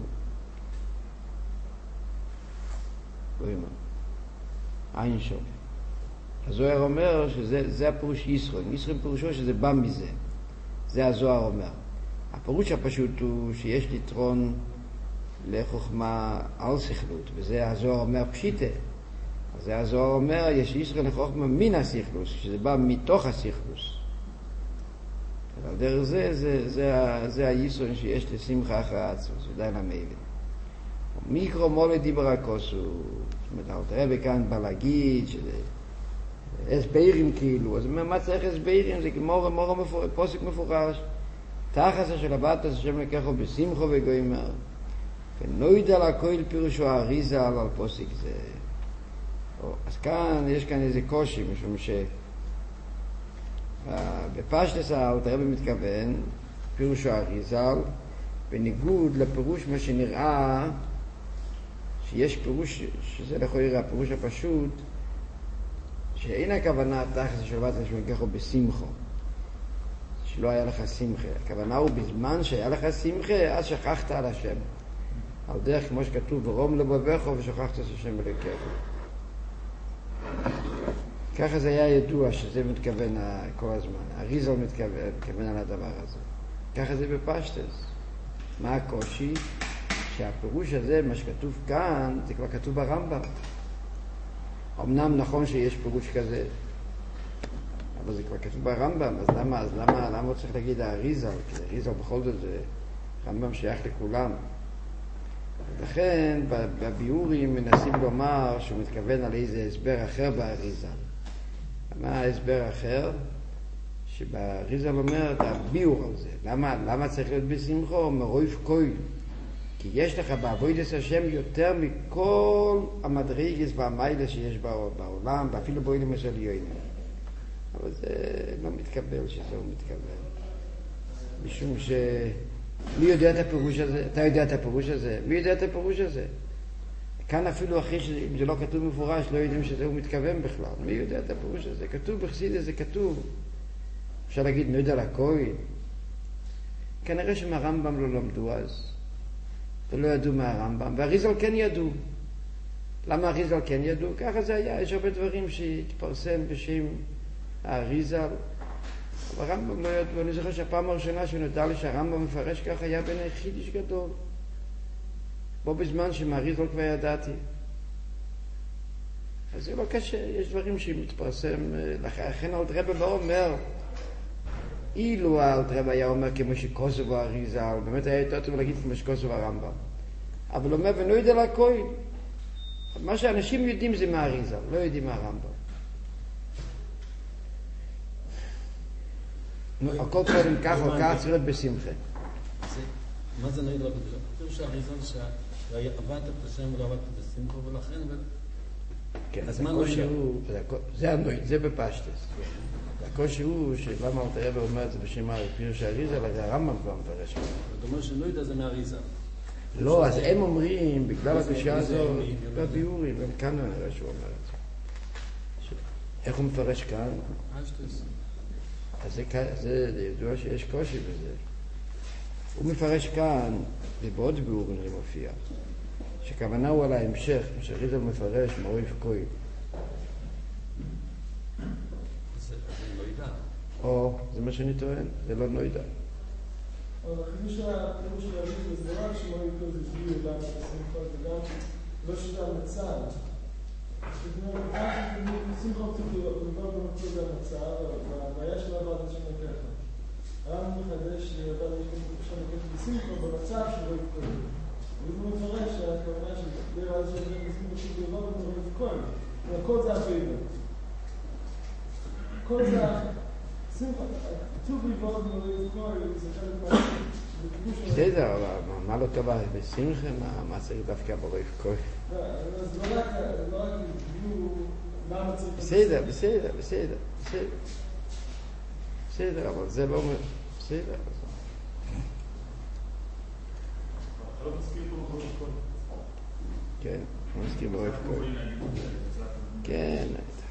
רואים מה? אין שום. הזוהר אומר שזה זה הפירוש ישכון. ישכון פירושו שזה בא מזה. זה הזוהר אומר. הפירוש הפשוט הוא שיש ליתרון לחוכמה על שכלות, וזה הזוהר אומר פשיטה. אז זה הזוהר אומר יש ישכון לחוכמה מן הסיכלוס, שזה בא מתוך הסיכלוס. אבל דרך זה, זה, זה, זה הישרון שיש לשמחה אחרי עצמו, זה די למבין. מיקרו מולה דיבר הכוסו, זאת אומרת, תראה בכאן בא להגיד שזה הסברים כאילו, אז מה צריך הסברים? זה כמו מורה פוסק מפורש. תחס של הבת השם לקחו בשמחו וגוימר, ונויד על הכל פירושו האריזה על פוסק זה. אז כאן, יש כאן איזה קושי, משום ש... בפשטס האלתר רבי מתכוון פירוש האריזל בניגוד לפירוש מה שנראה שיש פירוש שזה לכאורה הפירוש הפשוט שאין הכוונה תחת של בת השם ככה בשמחו שלא היה לך שמחה, הכוונה הוא בזמן שהיה לך שמחה אז שכחת על השם על דרך כמו שכתוב ברום לבבך ושכחת את השם אלוקיך. ככה זה היה ידוע שזה מתכוון כל הזמן. אריזל מתכוון, מתכוון על הדבר הזה. ככה זה בפשטס. מה הקושי? שהפירוש הזה, מה שכתוב כאן, זה כבר כתוב ברמב"ם. אמנם נכון שיש פירוש כזה, אבל זה כבר כתוב ברמב"ם, אז למה, אז למה, למה הוא צריך להגיד האריזל? כי האריזל בכל זאת זה רמב"ם שייך לכולם. לכן בביאורים מנסים לומר שהוא מתכוון על איזה הסבר אחר באריזל. מה ההסבר אחר? שבאריזל אומר את הביאור על זה. למה, למה צריך להיות בשמחו? מרויף כהן. כי יש לך בעבודת השם יותר מכל המדרגות והמיילה שיש בעולם, ואפילו בעולם של יוינים. אבל זה לא מתקבל שזה הוא מתכוון. משום ש... מי יודע את הפירוש הזה? אתה יודע את הפירוש הזה? מי יודע את הפירוש הזה? כאן אפילו אחרי שאם זה לא כתוב מפורש, לא יודעים שזה הוא מתכוון בכלל. מי יודע את הפירוש הזה? כתוב בחסידות, זה כתוב. אפשר להגיד נוידע לכהן. כנראה שמהרמב"ם לא למדו אז. ולא ידעו מהרמב"ם. והאריז"ל כן ידעו. למה האריז"ל כן ידעו? ככה זה היה. יש הרבה דברים שהתפרסם בשם האריז"ל. אבל הרמב"ם לא ידעו. אני זוכר שהפעם הראשונה שנודע לי שהרמב"ם מפרש ככה היה בעיני חידוש גדול. בו בזמן שמהאריז"ל כבר ידעתי. אז זה לא קשה. יש דברים שמתפרסם. לכן אלתר רבי אומר, אילו אלתר רבי היה אומר כמו שכוסו האריז"ל, באמת היה יותר טוב להגיד כמו שכוסו הרמב"ם. אבל הוא אומר, ונוידע לכהן. מה שאנשים יודעים זה מהאריז"ל, לא יודעים מהרמב"ם. הכל קודם כך או כך צריך להיות בשמחה.
מה זה נוידע לכהן? כתוב שהאריז"ל שעבדת את השם ולא עבדת את השמחה ולכן...
כן, אז הקושי הוא... זה הנוידע, זה בפשטס. הקושי הוא שלמה אלתר רבי אומר את זה בשם הפירוש האריז"ל, הרי הרמב"ם כבר מפרש.
אתה אומר שנוידע זה מהאריז"ל.
לא, אז הם אומרים, בגלל הקושי הזו, בביאורים, גם כאן נראה שהוא אומר את זה. איך הוא מפרש כאן? אז זה ידוע שיש קושי בזה. הוא מפרש כאן, ובעוד ביאורים זה מופיע, שכוונה הוא על ההמשך, שהאריז"ל מפרש מוריף כהן. או, זה מה שאני טוען, זה לא נוידע.
אבל החידוש של האריז"ל זה רק שמוריף כהן זה זיהו למה בשמחה, זה גם לא שזה המצב. זאת אומרת, בשמחה הוא צריך לבוא במקור זה המצב, והבעיה של העבד זה שם ככה. הרב מחדש שעבד יש לנו אפשר לקחת בשמחה במצב שמוריף כהן. וזה מפרש שהכוונה של דבר הזה שבן בשמחה שזה לבוא במוריף כהן. הכל זה הפעילה. הכל זה שמחה. כתוב לבוא במוריף כהן, זה חלק מה...
בסדר, אבל מה לא טוב בשמחה? מה צריך דווקא במוריף כהן?
אז לא רק הביאו למה צריך...
בסדר, בסדר, בסדר, בסדר. בסדר, אבל זה לא אומר... בסדר.
אתה לא מזכיר פה במוריף כהן?
כן, לא מזכיר במוריף כהן. כן.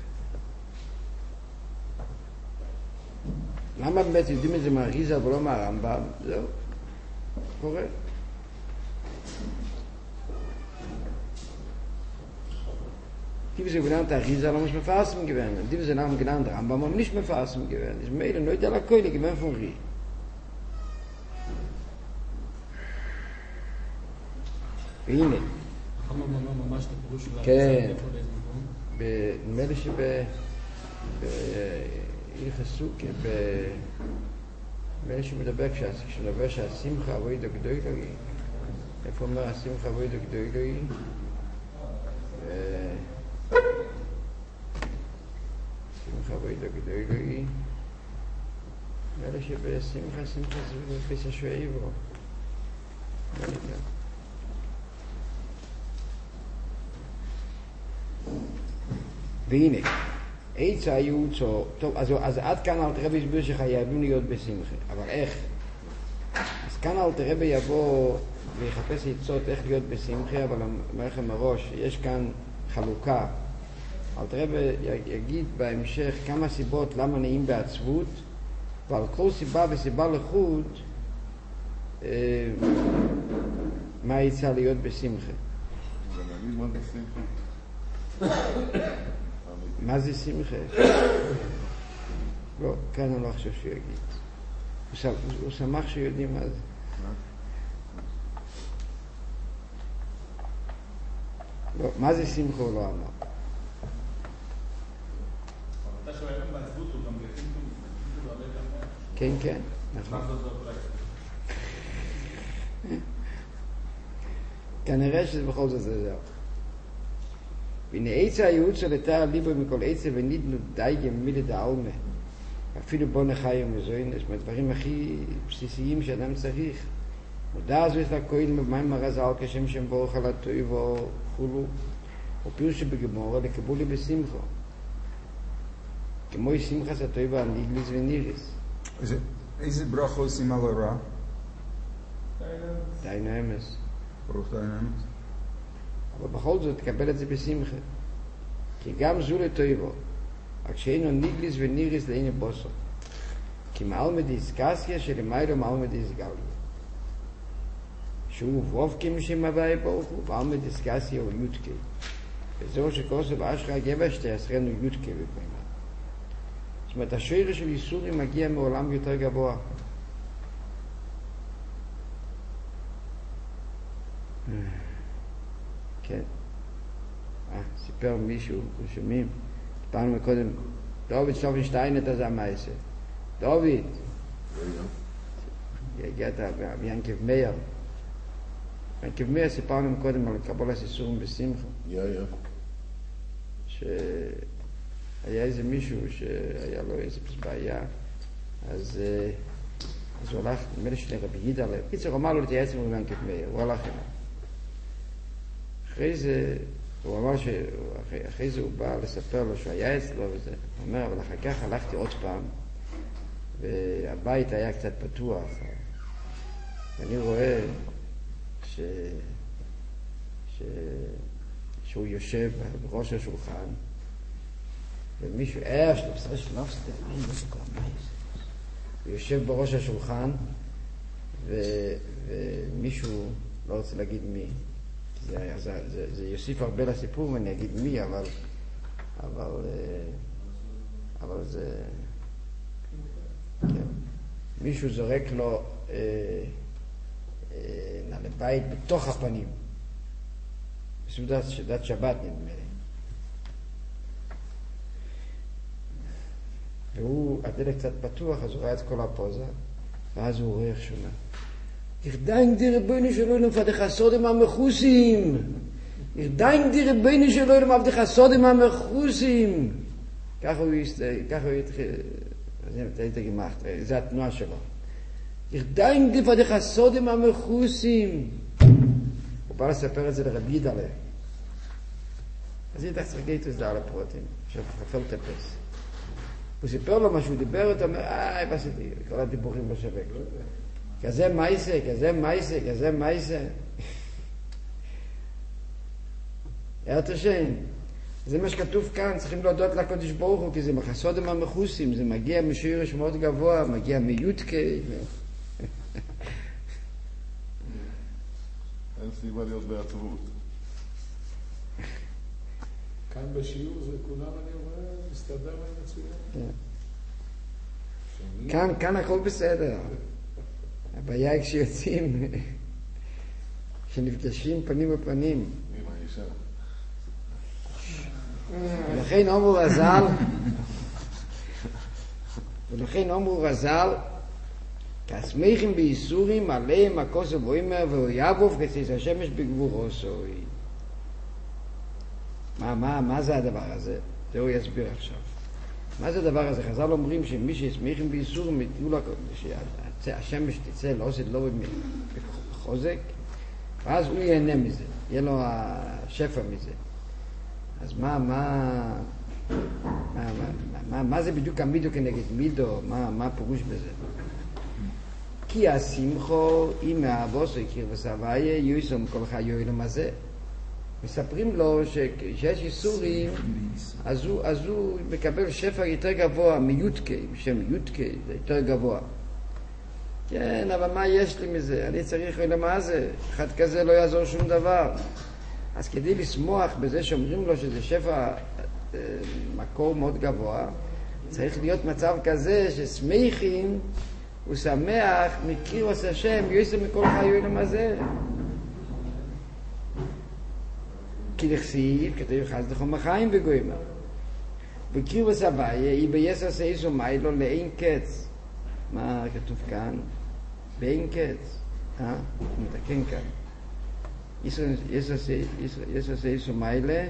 למה באמת יודעים את זה מהאריז"ל ולא מהרמב"ם? זהו, קורה. דיב זה גננת האריז"ל לא מש מפרסם gewesen. דיב זה נאם גננת הרמב"ם אבל nicht מפרסם gewesen. ist mir nicht der Kohle gewesen von Ri. והנה.
הרמב"ם ממש תפרוש של
כן. נדמה לי שב... הלכסו, נדמה לי שמדבר כשנדבר שהשמחה אבוידו גדולוי. איפה אומר השמחה אבוידו גדולוי? שמחה אבוידו גדולוי. נדמה לי שבשמחה, שמחה זה בפס השואיבו. והנה. עץ היוצו, טוב, אז, אז עד כאן אלתר רבי הסביר שחייבים להיות בשמחה, אבל איך? אז כאן אלתר רבי יבוא ויחפש עצות איך להיות בשמחה, אבל אומר לכם מראש, יש כאן חלוקה. אלתר רבי יגיד בהמשך כמה סיבות למה נעים בעצבות, ועל כל סיבה וסיבה לחוד, אה, מה היצע להיות בשמחה.
זה נגיד מה זה שמחה?
מה זה שמחה? לא, כאן אני לא חושב שהוא יגיד. הוא שמח שיודעים מה זה. לא, מה זה שמחה הוא לא אמר.
אתה שואל גם בעצבות הוא גם לשמחה?
כן, כן, נכון. כנראה שזה בכל זאת זה זהו. והנה עצה הייעוץ של לתאר ליבו מכל עצה ונידנו דייגם מילי דעלמה. אפילו בוא נחי ומזוינס, מהדברים הכי בסיסיים שאדם צריך. מודע הזו יש לכהן במים הרזל כשם שם ברוך על הטוב או חולו, או פירוש שבגמורה לקבולי בשמחו. כמו שמחת הטובה, ניגליס וניריס.
איזה ברכה עושים על הרע?
דיינו אמס.
ברוך דיינו אמס.
אבל בכל זאת תקבל את זה בשמחה. כי גם זו לטויבו, רק שאינו ניגליס וניריס לאינו בוסו. כי מעל מדיסקסיה שלמיילו מעל מדיסגלו. שהוא וובקים שמבאי ברוך הוא, ועל מדיסקסיה הוא יודקי. וזהו שכוסו באשכה הגבע שתייסרנו יודקי בפעימה. זאת אומרת, השעיר של איסורים מגיע מעולם יותר גבוה. כן. אה, סיפר מישהו, שומעים, דיברנו מקודם, דוד שופנשטיין את הזה המעשה. דוד, הגעת ביאנקב מאיר. ביאנקב מאיר סיפרנו מקודם על קבולת איסורים בשמחה.
יא, יא.
שהיה איזה מישהו שהיה לו איזה בעיה, אז אז הוא הלך, נדמה לי שרבי יהודה עליו. קיצור, אמר לו להתייעץ עם ביאנקב מאיר, הוא הלך אליו. אחרי זה, הוא אמר שאחרי זה הוא בא לספר לו שהוא היה אצלו וזה. הוא אומר, אבל אחר כך הלכתי עוד פעם, והבית היה קצת פתוח. ואני רואה ש... ש... שהוא יושב בראש השולחן, ומישהו, אה, שלו, בסדר שלופסטר, אין לו כל המייס. הוא יושב בראש השולחן, ו... ומישהו, לא רוצה להגיד מי, זה, זה, זה, זה יוסיף הרבה לסיפור ואני אגיד מי, אבל, אבל, אבל זה, כן. מישהו זורק לו אה, אה, נעלי בית בתוך הפנים. בסעודת שבת, שבת נדמה לי. והוא, הדלק קצת פתוח, אז הוא ראה את כל הפוזה, ואז הוא רואה איך שונה. Ich danke dir, Rebbeinu Shalom, für die Chassodim HaMechusim. Ich danke dir, Rebbeinu Shalom, für die Chassodim HaMechusim. ככה הוא התחיל, זה הייתה גמחת, זה התנועה שלו. Ich danke dir, für die Chassodim HaMechusim. הוא בא לספר את זה לרבי ידעלה. אז ידע צריך את זה על הפרוטים, שחפל טפס. הוא סיפר לו מה שהוא דיבר, הוא אומר, איי, בסדי, כל הדיבורים לא שווה. כזה מייסה, כזה מייסה, כזה מייסה. ירת השם, זה מה שכתוב כאן, צריכים להודות לקודש ברוך הוא, כי זה מחסודים המחוסים, זה מגיע משירש מאוד גבוה, מגיע מיוטקה.
אין סיבה להיות בעצבות.
כאן בשיעור זה כולם, אני אומר, מסתדר להם מצוין.
כאן, כאן הכל בסדר. הבעיה היא כשיוצאים, שנפגשים פנים בפנים.
עם האישה.
ולכן אומרו רז"ל, ולכן אומרו רז"ל, כסמיכים בייסורים עליהם הכוסף ואומר והוא יבוף כציס השמש בגבורו סוי. מה, מה, מה זה הדבר הזה? זה הוא יסביר עכשיו. מה זה הדבר הזה? חז"ל אומרים שמי שסמיכים בייסורים יתנו לה, שהשמש תצא לא עושה לא בחוזק, ואז הוא ייהנה מזה, יהיה לו השפע מזה. אז מה, מה, מה, מה, מה, מה זה בדיוק המידו כנגד מידו? מה, מה הפירוש בזה? כי השמחו, אם האבוס או הכיר וסבייה, יויסום כל חיילם הזה. מספרים לו שיש איסורים, אז הוא, אז הוא מקבל שפע יותר גבוה מיוטקי, בשם יוטקי, זה יותר גבוה. כן, אבל מה יש לי מזה? אני צריך למה זה? אחד כזה לא יעזור שום דבר. אז כדי לשמוח בזה שאומרים לו שזה שפע מקור מאוד גבוה, צריך להיות מצב כזה ששמחים, הוא שמח, מכיר עושה השם, יועסה מכל חיילם הזה. כי לכסיב, כתוב חס דחום החיים וגוימה. בקיר וסבייה, היא ביסר סייסו מיילו לאין קץ. מה כתוב כאן? באין קץ. אה? הוא מתקן כאן. יסר סייסו מיילה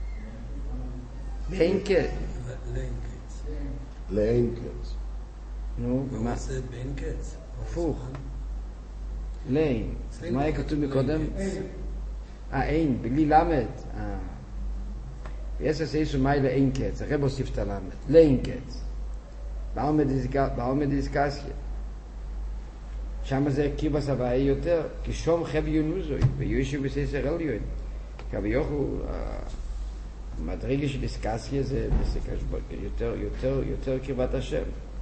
באין קץ.
לאין קץ.
לאין קץ.
נו, ומה?
זה באין קץ.
הפוך. לאין. מה היה כתוב מקודם? אה, אין, בלי למד. ויש עשה איסו מיילה אין קץ, הרב הוסיף את הלמד, לאין קץ. בעומד דיסקסיה. שם זה קיבס הוואי יותר, כי שום חב יונוזוי, ויושו בססר עליון. כביכול, המדרגה של דיסקסיה זה יותר, יותר, יותר קרבת השם.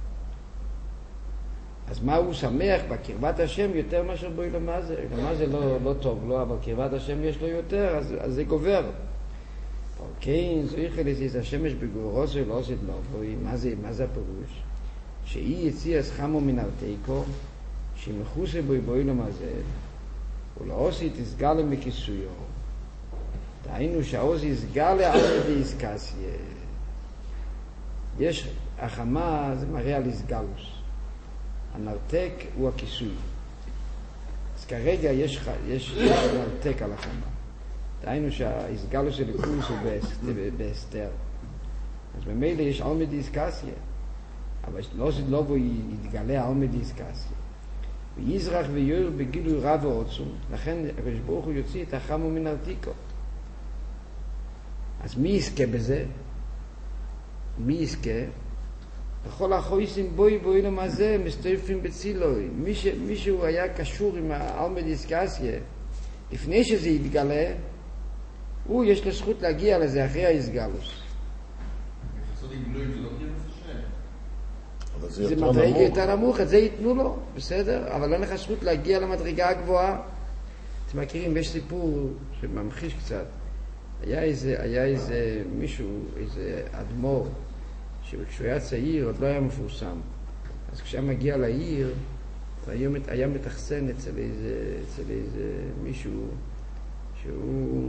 אז מה הוא שמח בקרבת השם יותר מאשר בו למה זה? למה זה לא, לא טוב, לא, אבל קרבת השם יש לו יותר, אז, אז זה גובר. כן, זו יחליס, השמש בגורוסו לא עושה דלובוי, מה זה, מה זה הפירוש? שהיא יציע סחמו מן ארתיקו, שמחוסה בו בו למה זה, ולא עושה תסגל מכיסויו. דהיינו שהעוז יסגל על ידי איסקסיה. יש, החמה זה מראה על איסגלוס. הנרתק הוא הכיסוי. אז כרגע יש, יש, יש נרתק על החמה. דהיינו שהאיסגלוס של הקורס הוא בהסתר. אז במילא יש עומד איסקסיה. אבל לא זה לא בו יתגלה עומד איסקסיה. ויזרח ויור בגילוי רב ועוצום. לכן הקדוש ברוך הוא יוציא את החמו מן ארתיקו. אז מי יזכה בזה? מי יזכה? בכל החויסים בוי בוי למזה מסתופים בצילוי. מי ש, מישהו היה קשור עם העלמא דיסקסיה, לפני שזה יתגלה, הוא יש לו זכות להגיע לזה אחרי ההסגלוס. זה מדרגה יותר נמוך, את זה ייתנו לו, בסדר? אבל אין לך זכות להגיע למדרגה הגבוהה. אתם מכירים, יש סיפור שממחיש קצת. היה איזה, היה איזה מישהו, איזה אדמו"ר, שכשהוא היה צעיר עוד לא היה מפורסם. אז כשהיה מגיע לעיר, היה, היה מתחסן אצל איזה, אצל איזה מישהו שהוא,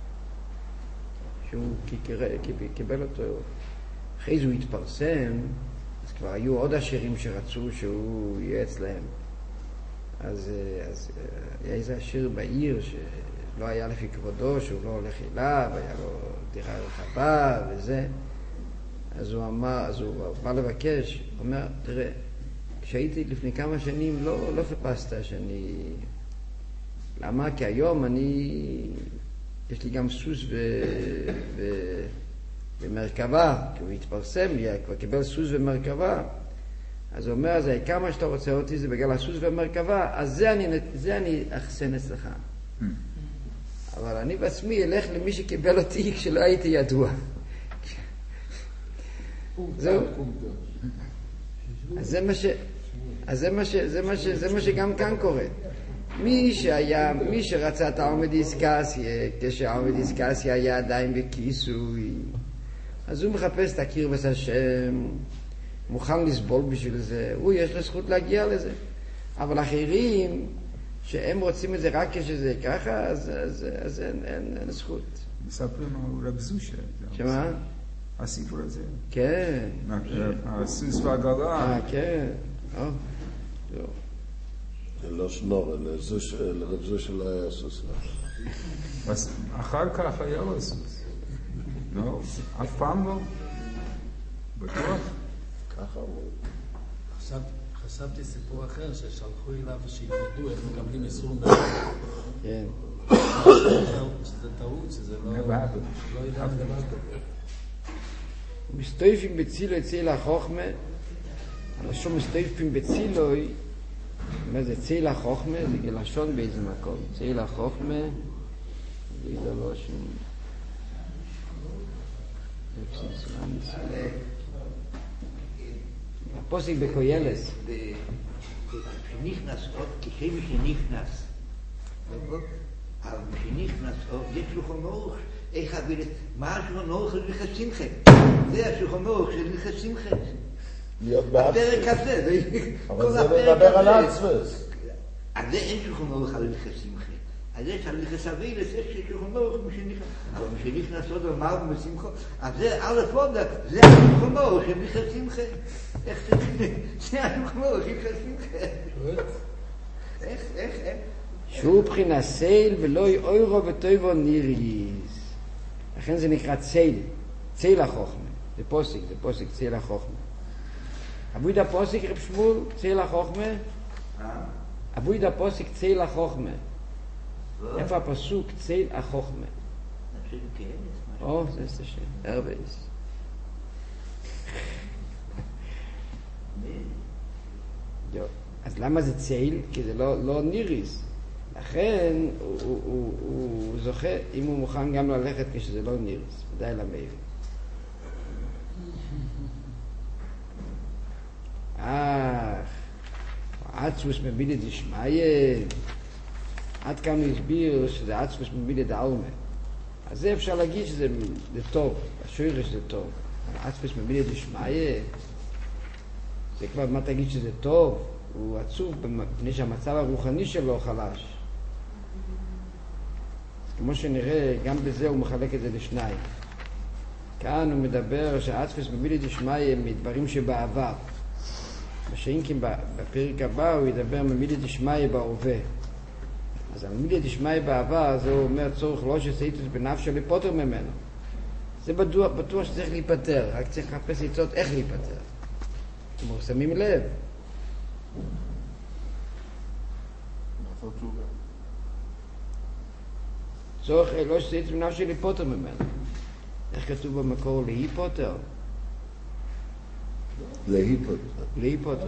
שהוא קיבל אותו. אחרי זה הוא התפרסם, אז כבר היו עוד עשירים שרצו שהוא יהיה אצלהם. אז, אז היה איזה עשיר בעיר שלא היה לפי כבודו, שהוא לא הולך אליו, היה לו דירה רחבה וזה. אז הוא אמר, אז הוא בא לבקש, הוא אומר, תראה, כשהייתי לפני כמה שנים לא, לא חיפשת שאני... למה? כי היום אני... יש לי גם סוס ו... ו... ומרכבה, כי הוא התפרסם לי, כבר קיבל סוס ומרכבה. אז הוא אומר, אז כמה שאתה רוצה אותי זה בגלל הסוס ומרכבה, אז זה אני, זה אני אחסן אצלך. אבל אני בעצמי אלך למי שקיבל אותי כשלא הייתי ידוע. זהו. אז זה מה ש... אז זה מה ש... זה מה ש... זה מה שגם כאן קורה. מי שהיה, מי שרצה את העומד איסקסיה, כשהעומד איסקסיה היה עדיין בכיסוי, אז הוא מחפש את הקרבת השם, מוכן לסבול בשביל זה, הוא יש לו זכות להגיע לזה. אבל אחרים, שהם רוצים את זה רק כשזה ככה, אז, אז, אז אין, אין, אין זכות.
מספרים על רב זושה.
שמה?
הסיפור הזה.
כן.
הסוס והגלה.
אה, כן.
זה לא שנור, לרב זושה לא היה סוס.
אחר כך היה לו סוס. לא, אף פעם לא. בטוח?
ככה הוא.
חשבתי סיפור אחר, ששלחו אליו שיתמודו איך מקבלים איסור מאוד.
כן.
שזה טעות, שזה לא... לא יודע דבר כזה.
מסתופים בצילוי ציל החוכמה, הלשון מסתופים בצילוי, מה זה ציל החוכמה? זה גלשון באיזה מקום. ציל החוכמה, זה גלשון. הפוסק בקוילס.
כשנכנס עוד, כשם שנכנס, אבל כשנכנס עוד, זה שולחן אורך, איך אביל, מה השולחן אורך של הלכת שמחה? זה השולחן אורך של הלכת שמחה.
להיות באצווס.
הפרק הזה,
אבל זה מדבר על אצווס.
אז זה אין שולחן אורך על הלכת שמחה. אז יש על הלכת אביל, יש שולחן אורך משנכנס. אבל משנכנס עוד אמר בשמחה, אז זה א' עוד, זה השולחן אורך של הלכת שמחה. איך זה? זה השולחן אורך של הלכת שמחה. איך, איך, איך?
שהוא בחינה סייל ולא אוירו וטויבו ניריס. לכן זה נקרא צייל, צייל החוכמה. זה פוסק, זה פוסק צייל החוכמה. אבויד הפוסק רב שמואל, צייל החוכמה. אבויד הפוסק צייל החוכמה. איפה הפסוק צייל החוכמה?
נפשי בכאב,
או, זה ist schön, Erweis. Jo, אז למה זה צייל? כי זה לא, לא ניריס. לכן הוא, הוא, הוא, הוא זוכה, אם הוא מוכן גם ללכת כשזה לא ניריס, ודאי למאיר. אך, עצמוס מבילי דשמיא, עד כאן הוא הסביר שזה עצמוס מבילי דאלמה. אז זה אפשר להגיד שזה זה טוב, השורש זה טוב. עצמוס מבילי דשמיא, זה כבר מה תגיד שזה טוב, הוא עצוב מפני שהמצב הרוחני שלו חלש. כמו שנראה, גם בזה הוא מחלק את זה לשניים. כאן הוא מדבר שהעצמוס מבילי דשמיא מדברים שבעבר. בשאינקים בפרק הבא הוא ידבר ממילי דשמיא בהווה. אז הממילי דשמיא בעבר זה הוא אומר צורך לא שסעיתוס בנפשו לפוטר ממנו. זה בטוח, בטוח שצריך להיפטר, רק צריך לחפש עצות איך להיפטר. כלומר, שמים לב.
לעשות תשובה.
צורך לא שסעיתוס בנפשו לפוטר ממנו. איך כתוב במקור להיפוטר?
להיפוטר.
להיפוטר.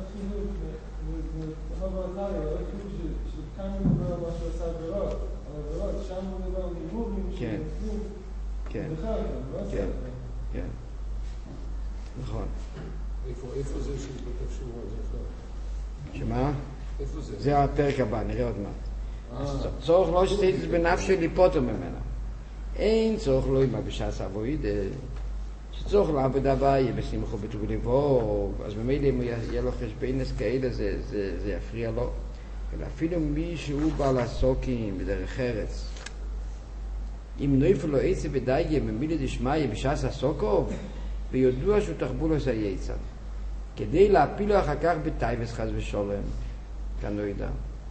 אבל שכאן הוא מדבר על מה שהוא עשה עבירות, על עבירות, שם הוא מדבר על ניבורים שנפלו בכלל, לא עשה עבירות.
כן, נכון.
איפה זה שהוא כותב שורות?
שמה?
איפה זה?
זה הפרק הבא, נראה עוד מעט. צורך לא שתהייתוס בנפשו ליפוטר ממנה. אין צורך לא אימה בשעס אבוידה. שצורך לעבודה הבאה יהיה בשמחו בטוב לבוא, אז ממילא אם יהיה לו חשבונס כאלה זה, זה, זה יפריע לו. אלא אפילו מי שהוא בעל הסוקים בדרך ארץ, אם נויפל לו עצה בדייגה ממילא דשמיא בשעס הסוקו, ויודוע שהוא תחבול לו זה יצא. כדי להפילו אחר כך בטייבס חס ושולם, כאן לא ידע.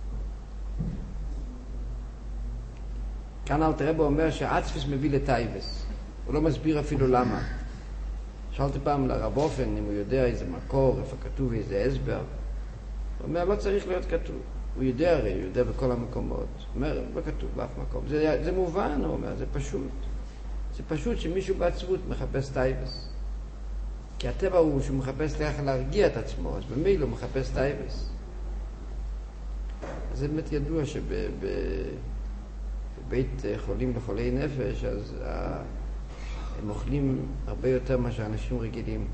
כאן אלתר רבי אומר שהעצמוס מביא לטייבס. הוא לא מסביר אפילו למה. שאלתי פעם לרב אופן אם הוא יודע איזה מקור, איפה כתוב איזה הסבר. הוא אומר, לא צריך להיות כתוב. הוא יודע הרי, הוא יודע בכל המקומות. הוא אומר, לא כתוב באף מקום. זה, זה מובן, הוא אומר, זה פשוט. זה פשוט שמישהו בעצבות מחפש טייבס. כי הטבע הוא שהוא מחפש ככה להרגיע את עצמו, אז במילא הוא מחפש טייבס. אז זה באמת ידוע שבבית חולים לחולי נפש, אז הם אוכלים הרבה יותר מה שאנשים רגילים.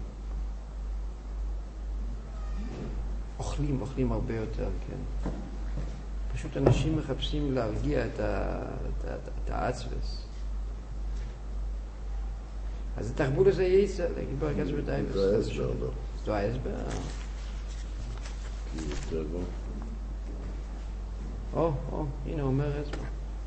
אוכלים, אוכלים הרבה יותר, כן. פשוט אנשים מחפשים להרגיע את, ה, את, ה, את העצבס. אז את התחבול הזה יצא, להגיד ברכז בטייבס.
זה ההסבר, לא.
זה ההסבר.
כי יותר לא.
או, או, הנה הוא אומר הסבר.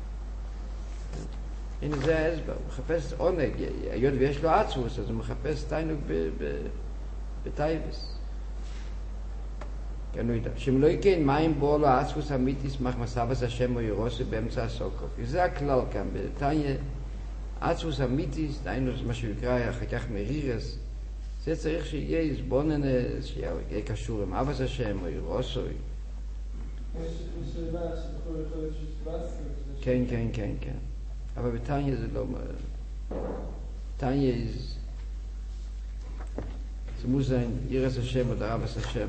הנה זה ההסבר, הוא מחפש עונג, היות ויש לו עצמוס, אז הוא מחפש תיינוג בטייבס. כן, הוא ידע. שאם לא יקן מים בו לו עצמוס אמיתיס מחמסבס השם או ירוסי באמצע הסוקוף. זה הכלל כאן, בתניה, עצמוס אמיתיס, דיינו מה שהוא יקרא אחר כך מרירס, זה צריך שיהיה איזבוננס, שיהיה קשור עם אבס השם או ירוסי.
יש שאלה שבכל יכול להיות שסבסק.
כן, כן, כן, כן. אבל בתניה זה לא... תניה is... זה מוזן, ירס השם או דרבס השם.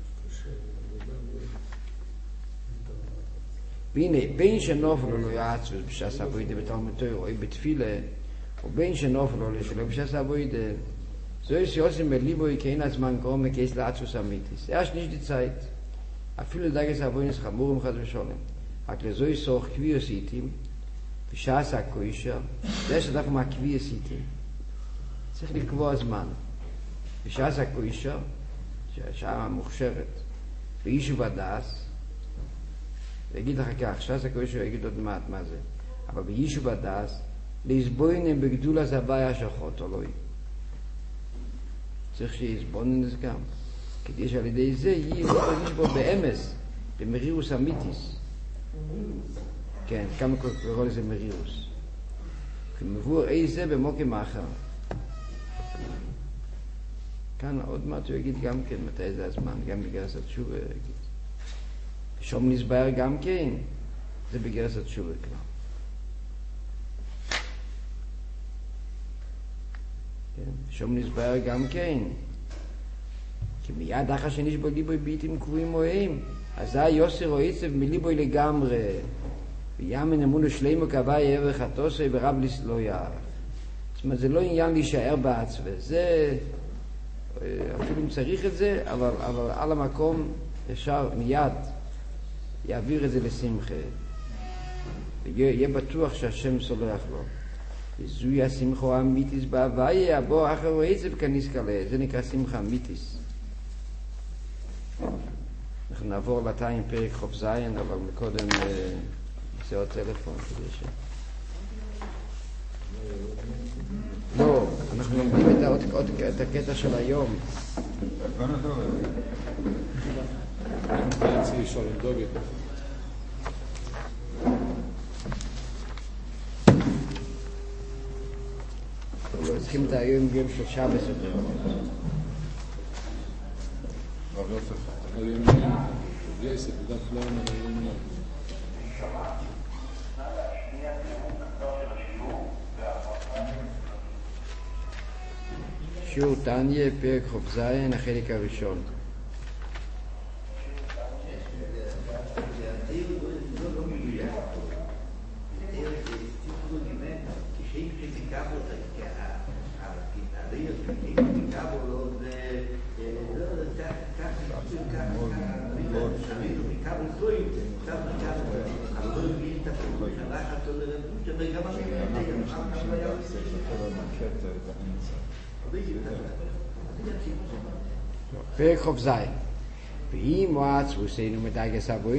והנה, בין שנופל לו יעצוס בשעס אבוידה בתלמוד תורה או בתפילה, או בין שנופל לו שלא בשעס אבוידה, זו שעושים בליבו יקין הזמן גרום מקייס לעצוס אמיתיס. erst nicht die Zeit. אפילו דגס אבוינס חמורים חס ושולם. רק לזוי סוך קביוס איתים, בשעס הקוישר, זה שדווקא מה קביוס איתים. צריך לקבוע זמן. בשעס הקוישר, שהשעה המוכשרת, בישוב הדס, ויגיד לך כך, שעס הקוישר יגיד עוד מעט מה זה, אבל בישוב הדס, להסבוינם בגדול הזבאי השחות אלוהי. צריך שיסבונן את זה גם. כדי שעל ידי זה יהיה להרגיש בו באמס, במרירוס אמיתיס. כן, כמה קורא לזה מרירוס. כמבואר אי זה במוקים האחר. כאן עוד מעט הוא יגיד גם כן מתי זה הזמן, גם בגרס התשובה יגיד. שום נסבר גם כן, זה בגרס התשובה כבר. שום נסבר גם כן. כי מיד אחר שנשבו ליבוי ביטים קרויים מוהם, אזי יוסר או עצב מליבוי לגמרי, ויאמן אמונו שלימו קוואי ערך התוסי ורב לסלויה. זאת אומרת, זה לא עניין להישאר בעצבה, זה, אפילו אם צריך את זה, אבל, אבל על המקום אפשר מיד יעביר את זה לשמחה. ויהיה בטוח שהשם סולח לו. וזוהי השמחו האמיתיס בהוויה, בו אחר הוא עצב כניסקלה, זה נקרא שמחה אמיתיס. אנחנו נעבור לתיים פרק חוב זין, אבל מקודם נעשה עוד טלפון כדי ש... לא, אנחנו לומדים את, עוד, עוד, את הקטע של היום. לא צריכים את היום יום של שבס יותר.
רב יוסף.
היום יוסף, דף למה היום יום.
שיעור תניה, פרק חוב זין, החלק הראשון. פרק חוב זין. ואם הוא עצבו סיינו מדאגס אבוי